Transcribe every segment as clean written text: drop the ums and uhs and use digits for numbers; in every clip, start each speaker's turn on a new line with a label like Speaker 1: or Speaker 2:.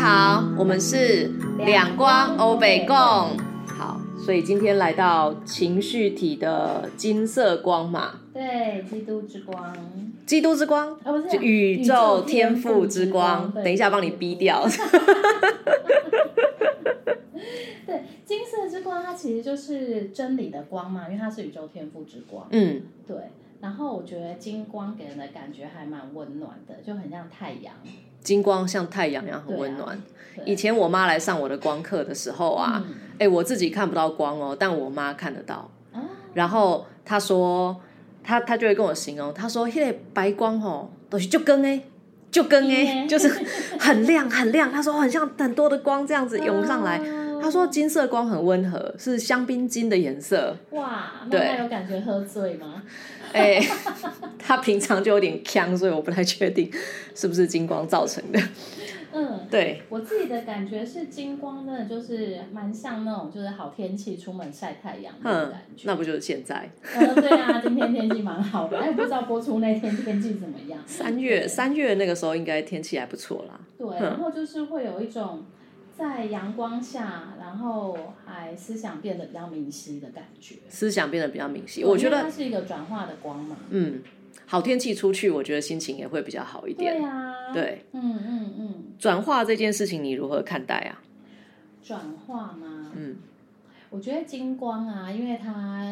Speaker 1: 好，我们是两光欧北共。好，所以今天来到情绪体的金色光嘛。
Speaker 2: 对，基督之光。
Speaker 1: 基督之光，
Speaker 2: 不是
Speaker 1: 就宇宙天赋之光。等一下帮你逼掉。
Speaker 2: 对，金色之光它其实就是真理的光嘛，因为它是宇宙天赋之光。对。然后我觉得金光给人的感觉还蛮温暖的，就很像太阳。金
Speaker 1: 光像太阳一样很温暖。以前我妈来上我的光课的时候啊，我自己看不到光哦，但我妈看得到。然后她说，她就会跟我形容，她说那个白光哦，都是就跟就是很亮很亮。她说很像很多的光这样子涌上来。她说金色光很温和，是香槟金的颜色。
Speaker 2: 哇，那她有感觉喝醉吗？
Speaker 1: 他平常就有点呛，所以我不太确定是不是金光造成的。对，
Speaker 2: 我自己的感觉是金光真的就是蛮像那种就是好天气出门晒太阳的感觉。
Speaker 1: 那不就是现在？
Speaker 2: 对啊，今天天气蛮好的，不知道播出那天天气怎么样。
Speaker 1: 3月那个时候应该天气还不错啦。
Speaker 2: 对，然后就是会有一种在阳光下，然后还思想变得比较明晰的感觉。
Speaker 1: 思想变得比较明晰，我觉得
Speaker 2: 它是一个转化的光嘛。
Speaker 1: 好天气出去，我觉得心情也会比较好一点。
Speaker 2: 对啊，
Speaker 1: 对，转化这件事情你如何看待啊？
Speaker 2: 转化吗？我觉得金光啊，因为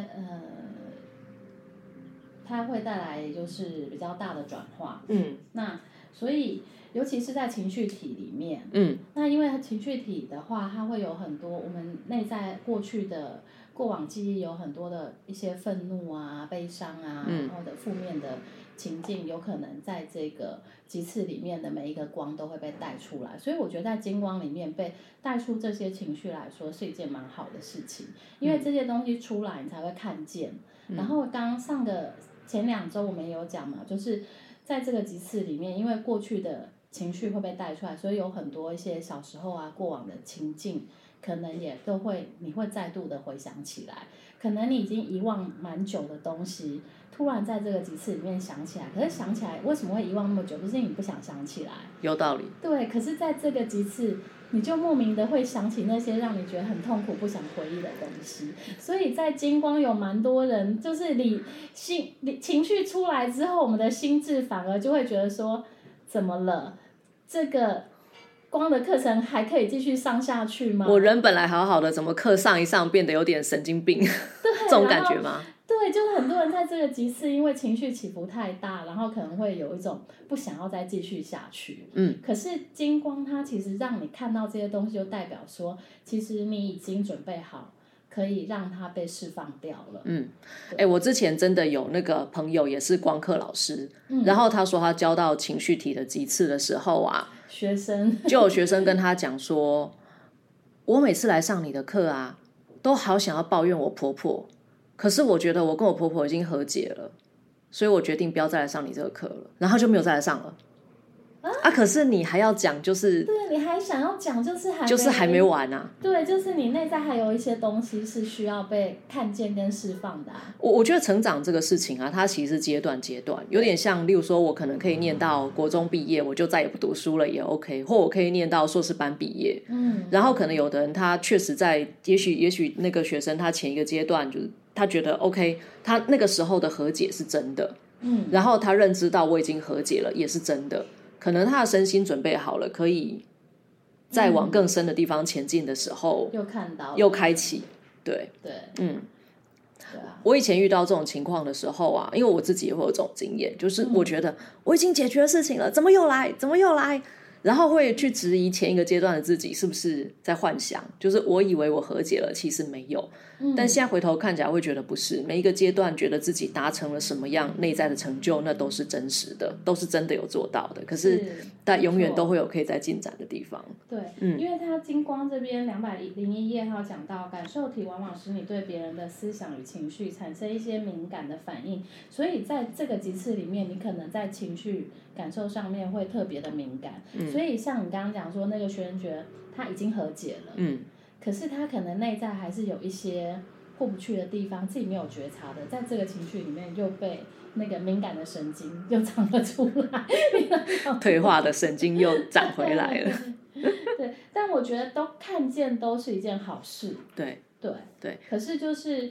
Speaker 2: 它会带来就是比较大的转化。那所以尤其是在情绪体里面，那因为情绪体的话，它会有很多我们内在过往记忆有很多的一些愤怒啊、悲伤啊，然后的负面的情境，有可能在这个几次里面的每一个光都会被带出来。所以我觉得在金光里面被带出这些情绪来说，是一件蛮好的事情，因为这些东西出来，你才会看见。然后前2周我们也有讲嘛，就是在这个几次里面，因为过去的情绪会被带出来，所以有很多一些小时候啊过往的情境，可能也都会你会再度的回想起来。可能你已经遗忘蛮久的东西，突然在这个几次里面想起来，可是想起来为什么会遗忘那么久？就是因为你不想想起来。
Speaker 1: 有道理。
Speaker 2: 对，可是在这个几次，你就莫名的会想起那些让你觉得很痛苦、不想回忆的东西。所以在金光有蛮多人，就是情绪出来之后，我们的心智反而就会觉得说，怎么了？这个光的课程还可以继续上下去吗？
Speaker 1: 我人本来好好的，怎么课上一上变得有点神经病？这种感觉吗？
Speaker 2: 对，就是很多人在这个集次，因为情绪起伏太大，然后可能会有一种不想要再继续下去。可是金光它其实让你看到这些东西，就代表说，其实你已经准备好，可以让它被释放掉了。
Speaker 1: 我之前真的有那个朋友也是光课老师，然后他说他教到情绪体的集次的时候啊，就有学生跟他讲说，我每次来上你的课啊，都好想要抱怨我婆婆。可是我觉得我跟我婆婆已经和解了，所以我决定不要再来上你这个课了，然后就没有再来上了。可是你还要讲，就是
Speaker 2: 对，你还想要讲，就是
Speaker 1: 还没完啊。
Speaker 2: 对，就是你内在还有一些东西是需要被看见跟释放的
Speaker 1: 我觉得成长这个事情啊，它其实是阶段，有点像，例如说我可能可以念到国中毕业，我就再也不读书了也 OK， 或我可以念到硕士班毕业。然后可能有的人他确实在，也许那个学生他前一个阶段就是他觉得 OK， 他那个时候的和解是真的，然后他认知到我已经和解了也是真的，可能他的身心准备好了，可以再往更深的地方前进的时候，
Speaker 2: 又看到
Speaker 1: 又开启。对，我以前遇到这种情况的时候啊，因为我自己也会有这种经验，就是我觉得我已经解决了事情了，怎么又来，然后会去质疑前一个阶段的自己是不是在幻想，就是我以为我和解了，其实没有。但现在回头看起来会觉得不是，每一个阶段觉得自己达成了什么样内在的成就，那都是真实的，都是真的有做到的，可是但永远都会有可以再进展的地方。
Speaker 2: 对，因为它金光这边201页它有讲到，感受体往往使你对别人的思想与情绪产生一些敏感的反应，所以在这个几次里面，你可能在情绪感受上面会特别的敏感。所以像你刚刚讲说那个学生觉得他已经和解了，可是他可能内在还是有一些过不去的地方，自己没有觉察的，在这个情绪里面又被那个敏感的神经又长了出来，
Speaker 1: 退化的神经又长回来了。
Speaker 2: 对，但我觉得都看见都是一件好事。
Speaker 1: 对
Speaker 2: 对
Speaker 1: 对。
Speaker 2: 可是就是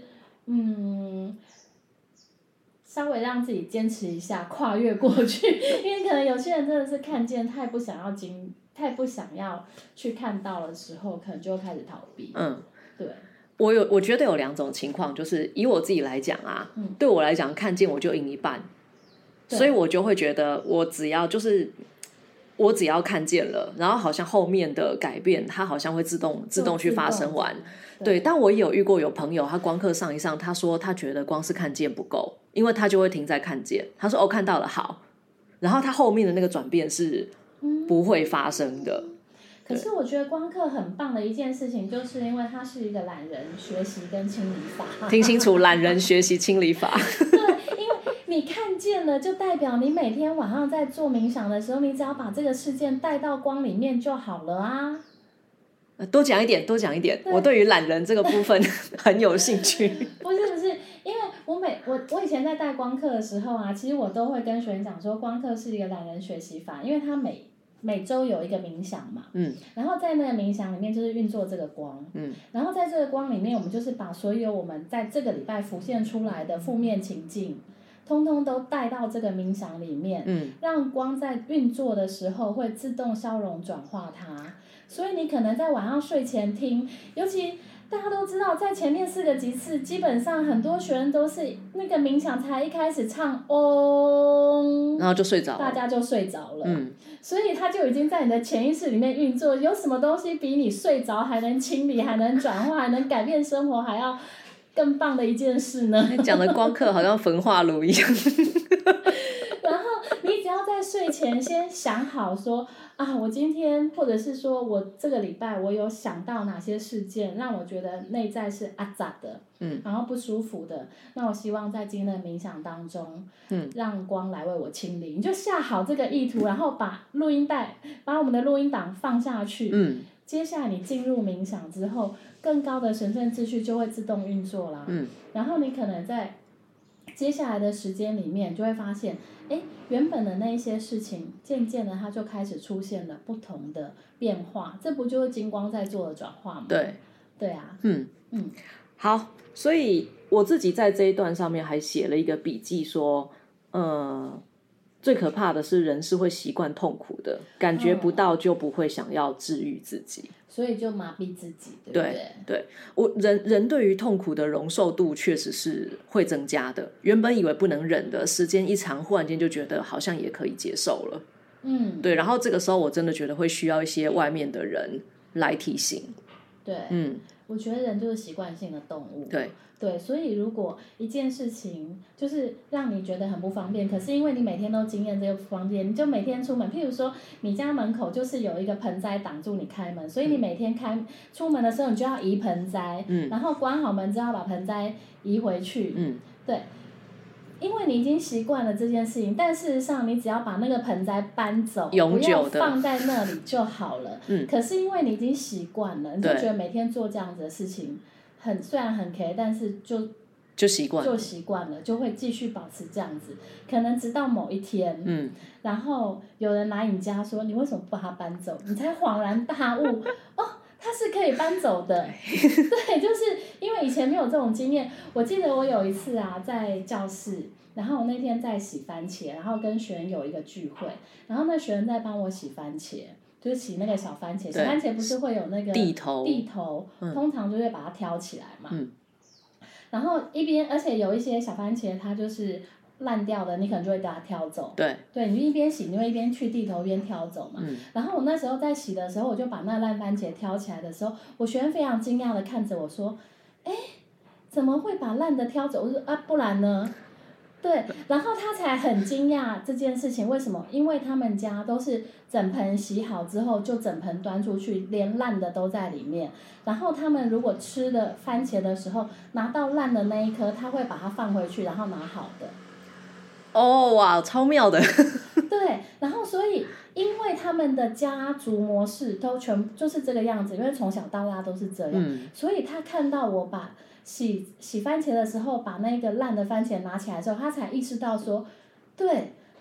Speaker 2: 稍微让自己坚持一下，跨越过去，因为可能有些人真的是看见太不想要去看到的时候，可能就开始逃避。对。
Speaker 1: 我觉得有2种情况，就是以我自己来讲啊，对我来讲看见我就赢一半，所以我就会觉得我只要看见了，然后好像后面的改变它好像会自动去发生完。对，但我也有遇过有朋友他光课上一上，他说他觉得光是看见不够，因为他就会停在看见，他说看到了好，然后他后面的那个转变是不会发生的。
Speaker 2: 可是我觉得光课很棒的一件事情，就是因为它是一个懒人学习跟清理法。
Speaker 1: 听清楚，懒人学习清理法。
Speaker 2: 对，因为你看见了，就代表你每天晚上在做冥想的时候，你只要把这个事件带到光里面就好了啊。
Speaker 1: 多讲一点，我对于懒人这个部分很有兴趣。
Speaker 2: 不是，因为我以前在带光课的时候啊，其实我都会跟学员讲说，光课是一个懒人学习法，因为它每周有一个冥想嘛，然后在那个冥想里面就是运作这个光，然后在这个光里面，我们就是把所有我们在这个礼拜浮现出来的负面情境，通通都带到这个冥想里面，让光在运作的时候会自动消融转化它。所以你可能在晚上睡前听，尤其大家都知道，在前面4个级次，基本上很多学员都是那个冥想才一开始唱
Speaker 1: 然后就睡着了，
Speaker 2: 大家就睡着了。所以它就已经在你的潜意识里面运作。有什么东西比你睡着还能清理、还能转化、还能改变生活还要更棒的一件事呢？
Speaker 1: 讲的光课好像焚化炉一样。
Speaker 2: 然后你只要在睡前先想好说我今天或者是说我这个礼拜我有想到哪些事件让我觉得内在是杂的，然后不舒服的，那我希望在今天的冥想当中，让光来为我清理。你就下好这个意图，然后把我们的录音档放下去，接下来你进入冥想之后，更高的神圣秩序就会自动运作啦。然后你可能在接下来的时间里面就会发现，原本的那一些事情渐渐的它就开始出现了不同的变化，这不就是金光在做的转化吗？对啊。
Speaker 1: 好，所以我自己在这一段上面还写了一个笔记说，最可怕的是人是会习惯痛苦的，感觉不到就不会想要治愈自己，
Speaker 2: 所以就麻痹自己，对不对？
Speaker 1: 对，人对于痛苦的容受度确实是会增加的，原本以为不能忍的，时间一长忽然间就觉得好像也可以接受了。对，然后这个时候我真的觉得会需要一些外面的人来提醒。对，
Speaker 2: 我觉得人就是习惯性的动物。对，所以如果一件事情就是让你觉得很不方便，可是因为你每天都经验这个不方便，你就每天出门，譬如说你家门口就是有一个盆栽挡住你开门，所以你每天出门的时候你就要移盆栽，然后关好门之后把盆栽移回去。对，因为你已经习惯了这件事情，但事实上你只要把那个盆栽搬走，
Speaker 1: 永久的
Speaker 2: 不要放在那里就好了。可是因为你已经习惯了，你就觉得每天做这样子的事情虽然很 K， 但是就习惯了，就会继续保持这样子，可能直到某一天，然后有人来你家说你为什么不把它搬走，你才恍然大悟它是可以搬走的。对，就是因为以前没有这种经验。我记得我有一次在教室，然后我那天在洗番茄，然后跟学员有一个聚会，然后那学员在帮我洗番茄，就是洗那个小番茄，洗番茄不是会有那个
Speaker 1: 地头，
Speaker 2: 通常就会把它挑起来嘛。然后而且有一些小番茄它就是烂掉的，你可能就会把它挑走。对，你就一边洗，你会一边去地头一边挑走嘛。然后我那时候在洗的时候，我就把那烂番茄挑起来的时候，我学员非常惊讶的看着我说：“怎么会把烂的挑走？”我说：“不然呢？”对，然后他才很惊讶这件事情，为什么？因为他们家都是整盆洗好之后就整盆端出去，连烂的都在里面。然后他们如果吃的番茄的时候，拿到烂的那一颗，他会把它放回去，然后拿好的。
Speaker 1: 哇，超妙的。
Speaker 2: 对，然后所以因为他们的家族模式都就是这个样子，因为从小到大都是这样，所以他看到我把洗番茄的时候把那个烂的番茄拿起来的时候，他才意识到说，对，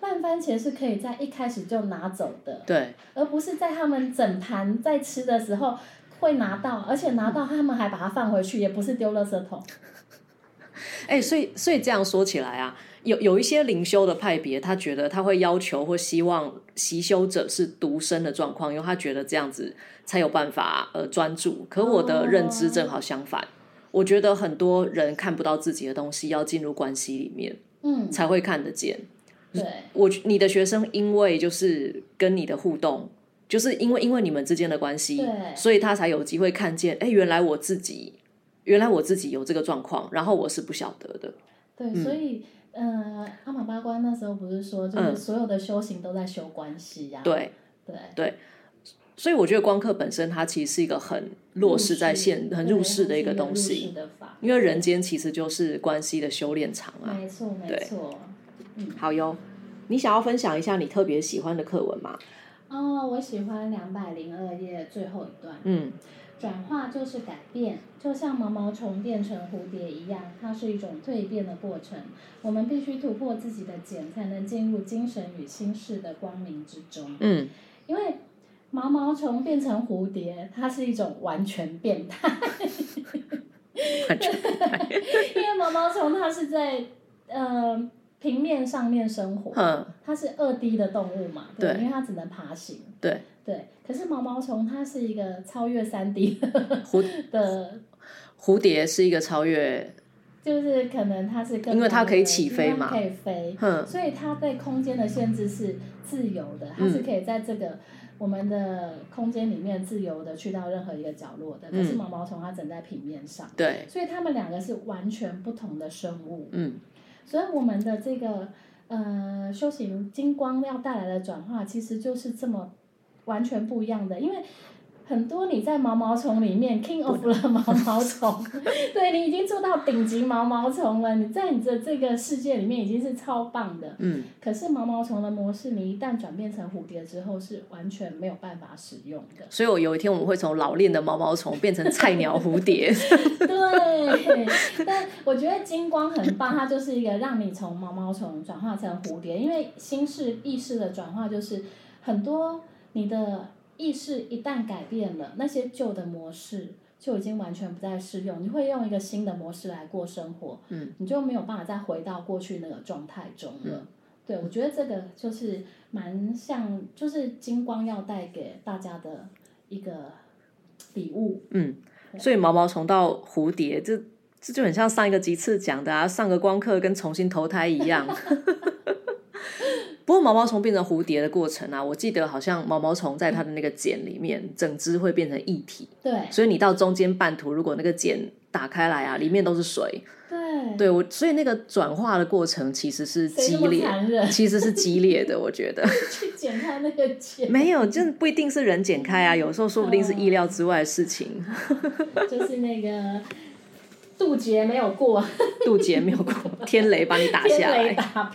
Speaker 2: 烂番茄是可以在一开始就拿走的，
Speaker 1: 对，
Speaker 2: 而不是在他们整盘在吃的时候会拿到，而且拿到他们还把它放回去，也不是丢垃圾桶。
Speaker 1: 所以这样说起来啊，有一些灵修的派别，他觉得他会要求或希望习修者是独身的状况，因为他觉得这样子才有办法专注。可我的认知正好相反，我觉得很多人看不到自己的东西，要进入关系里面，才会看得见。
Speaker 2: 对，
Speaker 1: 你的学生因为就是跟你的互动，就是因为你们之间的关系，所以他才有机会看见，原来我自己有这个状况，然后我是不晓得的。
Speaker 2: 对，所以阿玛巴关那时候不是说，就是所有的修行都在修关系呀。对，所
Speaker 1: 以我觉得光课本身它其实是一个很落实在很入世的一个东西，因为人间其实就是关系的修炼场啊。
Speaker 2: 没错。
Speaker 1: 好哟，你想要分享一下你特别喜欢的课文吗？
Speaker 2: 我喜欢202页最后一段。转化就是改变，就像毛毛虫变成蝴蝶一样，它是一种蜕变的过程。我们必须突破自己的茧，才能进入精神与心事的光明之中。因为毛毛虫变成蝴蝶，它是一种完全变态。
Speaker 1: 完全变态。
Speaker 2: 因为毛毛虫它是在平面上面生活，它是2D 的动物嘛，对，因为它只能爬行。对，可是毛毛虫它是一个超越3D 的
Speaker 1: 蝴蝶是一个超越，
Speaker 2: 就是可能它是更
Speaker 1: 因为它可以起飞嘛，
Speaker 2: 可以飞，所以它对空间的限制是自由的，它是可以在这个我们的空间里面自由的去到任何一个角落的。可是毛毛虫它整在平面上，对，所以它们2个是完全不同的生物。所以我们的这个修行金光要带来的转化，其实就是这么完全不一样的。因为很多你在毛毛虫里面 King of 了毛毛虫，对，你已经做到顶级毛毛虫了，你在你的这个世界里面已经是超棒的。可是毛毛虫的模式，你一旦转变成蝴蝶之后，是完全没有办法使用的。
Speaker 1: 所以有一天我们会从老练的毛毛虫变成菜鸟蝴蝶。
Speaker 2: 对，但我觉得金光很棒，它就是一个让你从毛毛虫转化成蝴蝶。因为意识的转化，就是很多你的意识一旦改变了，那些旧的模式就已经完全不再适用，你会用一个新的模式来过生活，你就没有办法再回到过去那个状态中了。对，我觉得这个就是蛮像，就是金光要带给大家的一个礼物。
Speaker 1: 所以毛毛虫到蝴蝶，这就很像上一个集次讲的啊，上个光课跟重新投胎一样。不过毛毛虫变成蝴蝶的过程啊，我记得好像毛毛虫在它的那个茧里面，整只会变成液体。对，所以你到中间半途，如果那个茧打开来啊，里面都是水。对，所以那个转化的过程其实是激烈，其实是激烈的，我觉得。
Speaker 2: 去剪开那个茧。
Speaker 1: 没有，就不一定是人剪开啊，有时候说不定是意料之外的事情。
Speaker 2: 就是那个渡劫没有过，
Speaker 1: 渡劫没有过，天雷把你打下来。天雷打。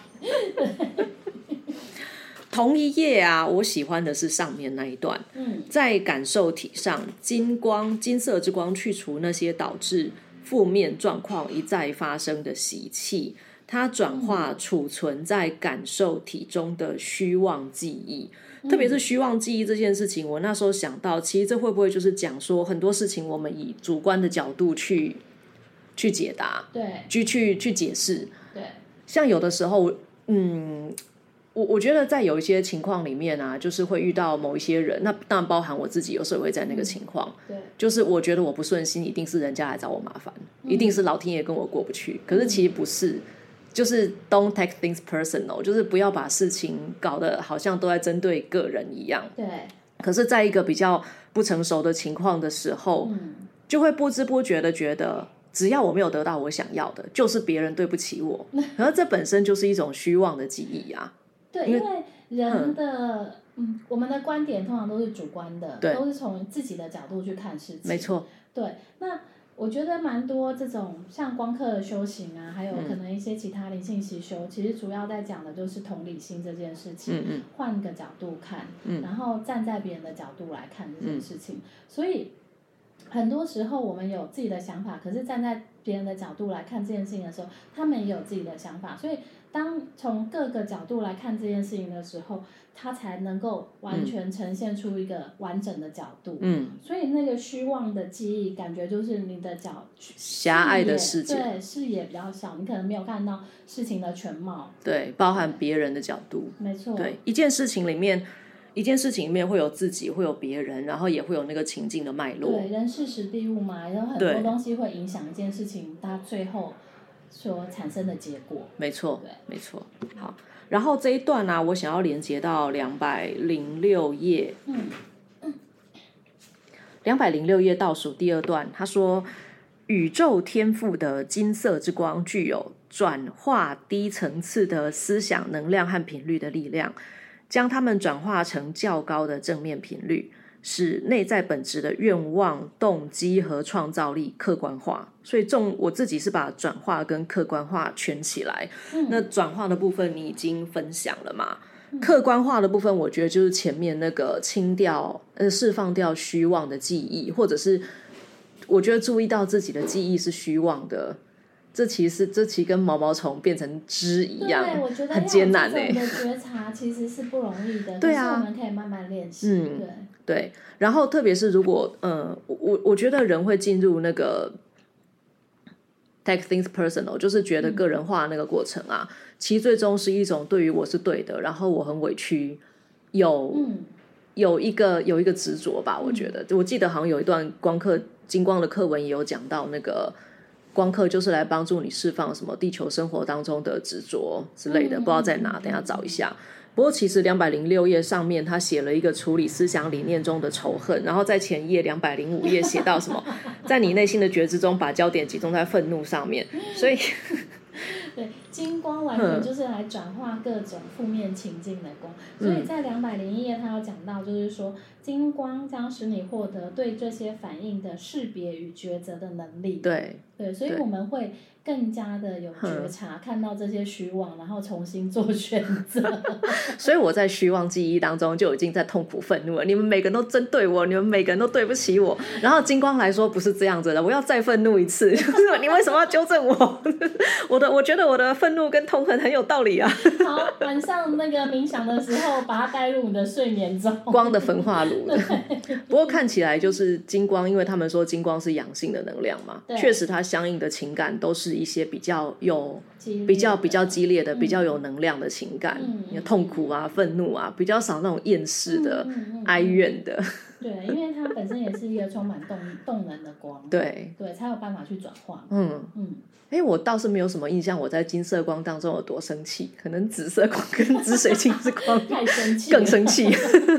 Speaker 1: 同一页啊，我喜欢的是上面那一段。在感受体上，金色之光去除那些导致负面状况一再发生的习气，它转化储存在感受体中的虚妄记忆。特别是虚妄记忆这件事情，我那时候想到，其实这会不会就是讲说很多事情我们以主观的角度去解答，对，去解释。对，像有的时候，我觉得在有一些情况里面啊，就是会遇到某一些人，那当然包含我自己，有时候也会在那个情况。对，就是我觉得我不顺心，一定是人家来找我麻烦，一定是老天爷跟我过不去。可是其实不是，就是 don't take things personal， 就是不要把事情搞得好像都在针对个人一样。对。可是在一个比较不成熟的情况的时候，就会不知不觉的觉得，只要我没有得到我想要的，就是别人对不起我。而这本身就是一种虚妄的记忆啊。对，因为人的我们的观点通常都是主观的，都是从自己的角度去看事情。没错。对，那我觉得蛮多这种像光课的修行啊，还有可能一些其他灵性习修，其实主要在讲的就是同理心这件事情。换个角度看，然后站在别人的角度来看这件事情。所以
Speaker 2: 很多时候我们有自己的想法，可是站在别人的角度来看这件事情的时候，他们也有自己的想法，所以当从各个角度来看这件事情的时候，它才能够完全呈现出一个完整的角度。所以那个虚妄的记忆，感觉就是你的
Speaker 1: 狭隘的视野，
Speaker 2: 对，视野比较小，你可能没有看到事情的全貌，
Speaker 1: 对，包含别人的角度，
Speaker 2: 没错，
Speaker 1: 对，一件事情里面会有自己，会有别人，然后也会有那个情境的脉络。
Speaker 2: 对，人事时地物嘛，有很多东西会影响一件事情它最后所产生的结果。
Speaker 1: 没错，没错。好，然后这一段呢，我想要连接到206页。206页倒数第2段，他说：宇宙天赋的金色之光具有转化低层次的思想能量和频率的力量，将它们转化成较高的正面频率，使内在本质的愿望、动机和创造力客观化。所以我自己是把转化跟客观化圈起来。那转化的部分你已经分享了嘛？客观化的部分我觉得就是前面那个清掉释放掉虚妄的记忆，或者是我觉得注意到自己的记忆是虚妄的，这其实跟毛毛虫变成汁一样，
Speaker 2: 对，我觉得
Speaker 1: 很艰难
Speaker 2: 这种的觉察其实是不容易的。
Speaker 1: 对啊，
Speaker 2: 可是我们可以慢慢练习。
Speaker 1: 对。然后特别是如果我觉得人会进入那个 take things personal， 就是觉得个人化那个过程啊，其实最终是一种对于我是对的，然后我很委屈，有一个执着吧。我觉得我记得好像有一段金光的课文也有讲到，那个光课就是来帮助你释放什么地球生活当中的执着之类的，不知道在哪，等一下找一下。不过其实206页上面他写了一个处理思想理念中的仇恨，然后在前页205页写到什么在你内心的觉知中把焦点集中在愤怒上面，所以
Speaker 2: 对，金光完全就是来转化各种负面情境的光。所以在201页他有讲到，就是说金光将使你获得对这些反应的识别与抉择的能力。
Speaker 1: 对，
Speaker 2: 所以我们会更加的有觉察，看到这些虚妄，然后重新做选择。
Speaker 1: 所以我在虚妄记忆当中就已经在痛苦愤怒了，你们每个人都针对我，你们每个人都对不起我。然后金光来说不是这样子的，我要再愤怒一次，你为什么要纠正我？我觉得我的愤怒跟痛恨很有道理啊。
Speaker 2: 好，晚上那个冥想的时候把它带入你的睡眠中，
Speaker 1: 光的焚化炉。不过看起来就是金光，因为他们说金光是阳性的能量嘛，确实它相应的情感都是一些比较激烈的、比较有能量的情感，痛苦啊、愤怒啊，比较少那种厌世的、哀怨的。
Speaker 2: 对，因为它本身也是一个充满动能的光，对，才有办法去转化。
Speaker 1: 我倒是没有什么印象，我在金色光当中有多生气，可能紫色光跟紫水晶之光
Speaker 2: 太生气，
Speaker 1: 更生气。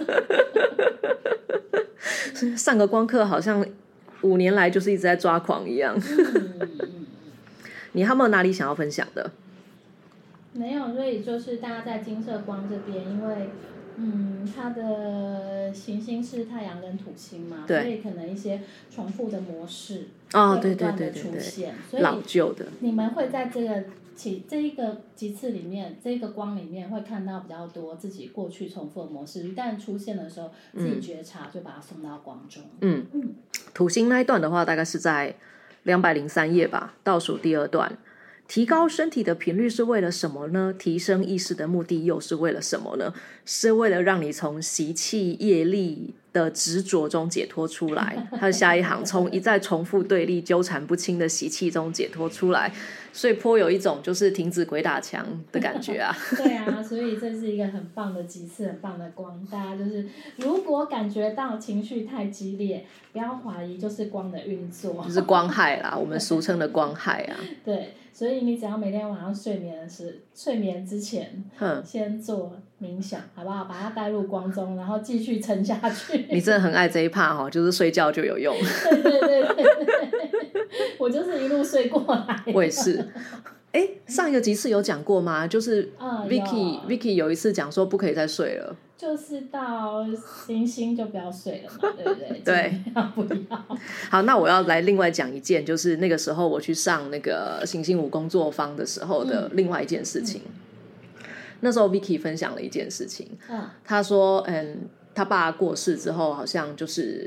Speaker 1: 上个光课好像5年来就是一直在抓狂一样。你还有没有哪里想要分享的？
Speaker 2: 没有，所以就是大家在金色光这边，因为它的行星是太阳跟土星嘛，所以可能一些重复的模式会不断的出现，所以
Speaker 1: 老旧的，
Speaker 2: 你们会在这一个几次里面，这个光里面会看到比较多自己过去重复的模式，一旦出现的时候，自己觉察就把它送到光中。
Speaker 1: 土星那一段的话，大概是在203页吧，倒数第2段。提高身体的频率是为了什么呢？提升意识的目的又是为了什么呢？是为了让你从习气业力的执着中解脱出来。还有下一行，从一再重复对立纠缠不清的习气中解脱出来。所以颇有一种就是停止鬼打墙的感觉啊。
Speaker 2: 对啊，所以这是一个很棒的几次，很棒的光。大家就是如果感觉到情绪太激烈，不要怀疑，就是光的运作，
Speaker 1: 就是光害啦，我们俗称的光害啊。
Speaker 2: 对，所以你只要每天晚上睡眠之前，先做冥想，好不好？把它带入光中，然后继续沉下去。
Speaker 1: 你真的很爱这一趴哦，就是睡觉就有用。
Speaker 2: 对，我就是一路睡过来。
Speaker 1: 我也是。上一个集次有讲过吗？就是 Vicky 有一次讲说不可以再睡了，
Speaker 2: 就是到星星就不要睡了嘛，对不对？
Speaker 1: 对，
Speaker 2: 不要。
Speaker 1: 好，那我要来另外讲一件，就是那个时候我去上那个行星5工作坊的时候的另外一件事情。那时候 Vicky 分享了一件事情，他说他爸过世之后好像就是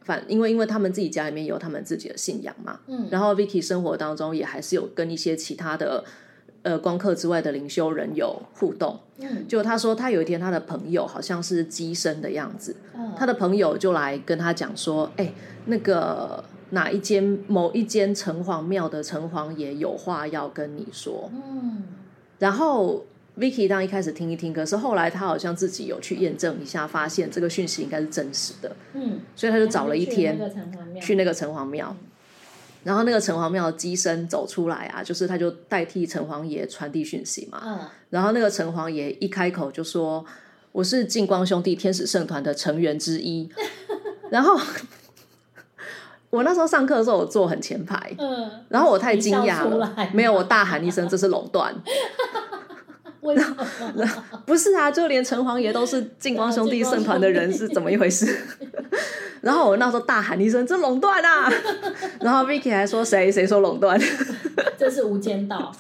Speaker 1: 因为他们自己家里面有他们自己的信仰嘛，然后 Vicky 生活当中也还是有跟一些其他的光课之外的灵修人有互动，就他说他有一天他的朋友好像是乩身的样子，他的朋友就来跟他讲说，那个某一间城隍庙的城隍爷有话要跟你说，然后 Vicky 当一开始听一听，可是后来他好像自己有去验证一下，发现这个讯息应该是真实的，所以他就找了一天去那个城隍庙，然后那个城隍庙的乩身走出来啊，就是他就代替城隍爷传递讯息嘛，然后那个城隍爷一开口就说，我是净光兄弟天使圣团的成员之一然后我那时候上课的时候我坐很前排，然后我太惊讶了，没有，我大喊一声这是垄断
Speaker 2: 为什么？
Speaker 1: 不是啊，就连城隍爷都是净光兄弟圣团的人，是怎么一回事然后我那时候大喊一声这垄断啊然后 Vicky 还说谁说垄断
Speaker 2: 这是无间道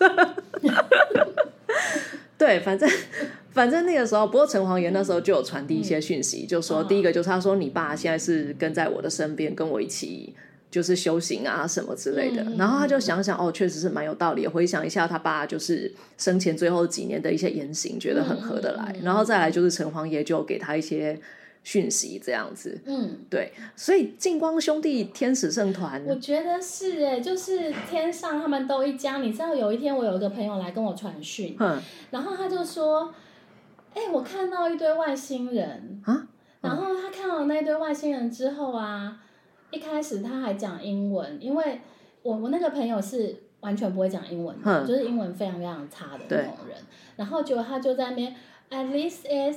Speaker 1: 对，反正那个时候，不过城隍爷那时候就有传递一些讯息，就说第一个就是他说你爸现在是跟在我的身边，跟我一起就是修行啊什么之类的，然后他就想想确实是蛮有道理，回想一下他爸就是生前最后几年的一些言行，觉得很合得来，然后再来就是城隍爷就给他一些讯息这样子，对，所以净光兄弟天使圣团，
Speaker 2: 我觉得是就是天上他们都一家。你知道有一天我有一个朋友来跟我传讯，然后他就说，我看到一堆外星人啊，然后他看到那堆外星人之后啊，一开始他还讲英文，因为我那个朋友是完全不会讲英文的，就是英文非常非常差的那种人，然后结果他就在那边this is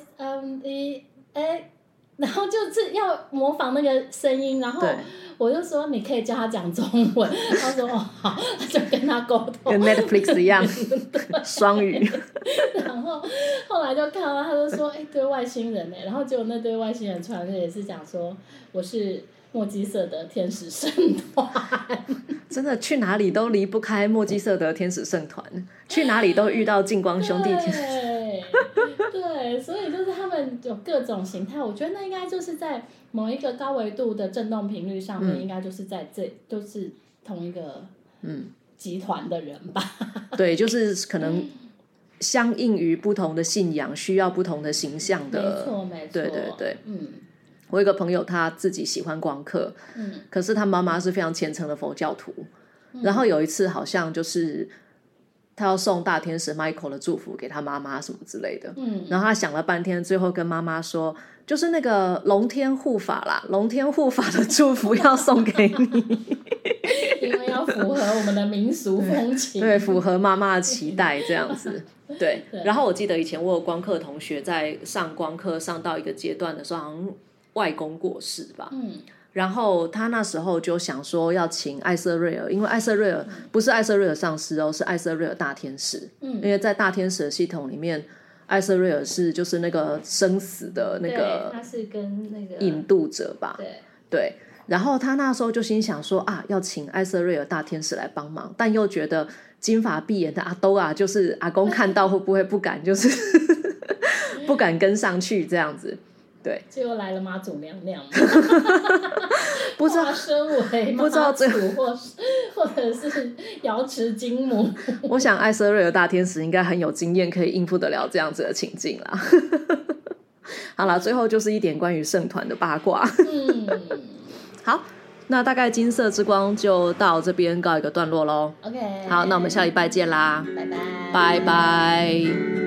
Speaker 2: 然后就是要模仿那个声音，然后我就说你可以叫他讲中文，他说好，就跟他沟通，
Speaker 1: 跟 Netflix 一样双语
Speaker 2: 然后后来就看到他就说对外星人然后结果那对外星人传也是讲说我是墨基色德天使圣团
Speaker 1: 真的去哪里都离不开墨基色德天使圣团，去哪里都遇到净光兄弟天使
Speaker 2: 对，所以就是他们有各种形态，我觉得那应该就是在某一个高维度的振动频率上面，应该就是在都是同一个集团的人吧
Speaker 1: 对，就是可能相应于不同的信仰需要不同的形象的，
Speaker 2: 没错
Speaker 1: 对对对，我有一个朋友他自己喜欢光课，可是他妈妈是非常虔诚的佛教徒，然后有一次好像就是他要送大天使 Michael 的祝福给他妈妈什么之类的，然后他想了半天，最后跟妈妈说就是那个龙天护法啦，龙天护法的祝福要送给你
Speaker 2: 因为要符合我们的民俗风情
Speaker 1: 对，符合妈妈的期待这样子对，然后我记得以前我有光课同学在上光课上到一个阶段的时候，好像外公过世吧，然后他那时候就想说要请艾瑟瑞尔，因为艾瑟瑞尔不是艾瑟瑞尔上师是艾瑟瑞尔大天使，因为在大天使的系统里面，艾瑟瑞尔是就是那个生死的那个，
Speaker 2: 他是跟那个
Speaker 1: 引渡者吧，对，然后他那时候就心想说要请艾瑟瑞尔大天使来帮忙，但又觉得金发碧眼的阿兜就是阿公看到会不会不敢就是不敢跟上去这样子，对，
Speaker 2: 结果来了妈祖娘娘
Speaker 1: 不知道
Speaker 2: 身为妈祖或者是瑶池金母
Speaker 1: 我想艾瑟瑞尔大天使应该很有经验可以应付得了这样子的情境啦好啦，最后就是一点关于圣团的八卦好，那大概金色之光就到这边告一个段落咯。
Speaker 2: OK，
Speaker 1: 好，那我们下礼拜见啦，
Speaker 2: 拜拜
Speaker 1: 拜拜。